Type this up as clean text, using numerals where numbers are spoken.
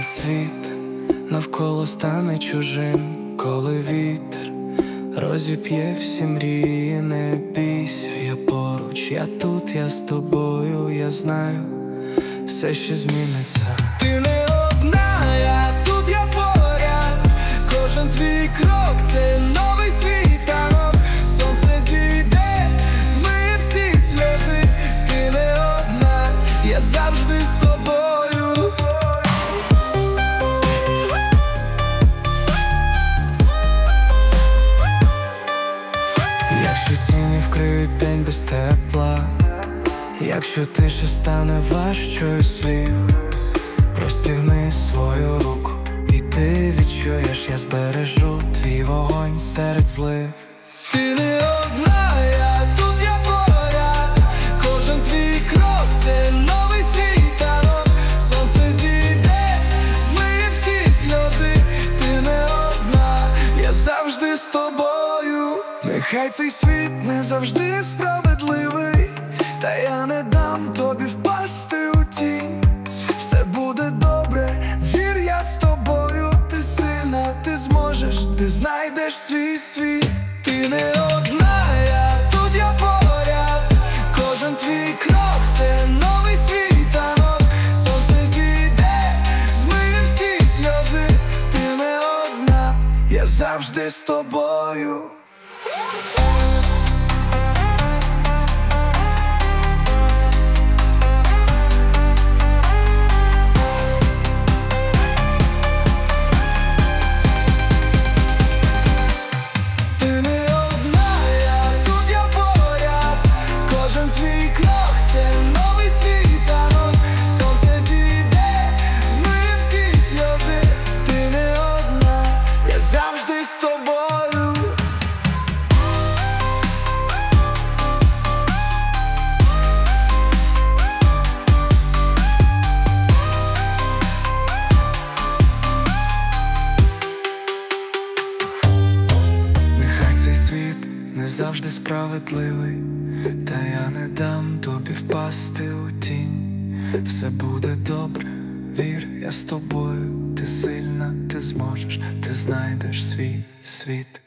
світ навколо стане чужим, коли вітер розіп'є всі мрії. Не бійся, я поруч, я тут, я з тобою, я знаю, все ще зміниться. Ти не одна, я тут, я поряд. Кожен твій крок — це новий світанок. Сонце зійде, змиє всі сльози. Ти не одна, я завжди з тобою. Якщо тіні вкриють день без тепла, якщо тиша стане важчою слів, простягни свою руку, і ти відчуєш, я збережу твій вогонь серед злив. Ти не одна, я тут, я поряд. Кожен твій крок — це новий світанок. Сонце зійде, змиє всі сльози. Ти не одна, я завжди з тобою. Нехай цей світ не завжди справедливий, та я не дам тобі впасти у тінь. Все буде добре, вір, я з тобою. Ти сильна, ти зможеш, ти знайдеш свій світ. Ти не одна, я тут, я поряд. Кожен твій крок — це новий світанок. Сонце зійде, змиє всі сльози. Ти не одна, я завжди з тобою. Не завжди справедливий, та я не дам тобі впасти у тінь. Все буде добре, вір, я з тобою. Ти сильна, ти зможеш, ти знайдеш свій світ.